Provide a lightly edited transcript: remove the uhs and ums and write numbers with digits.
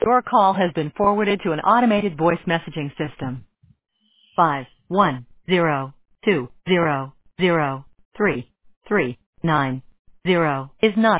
Your call has been forwarded to an automated voice messaging system. 510200339 is not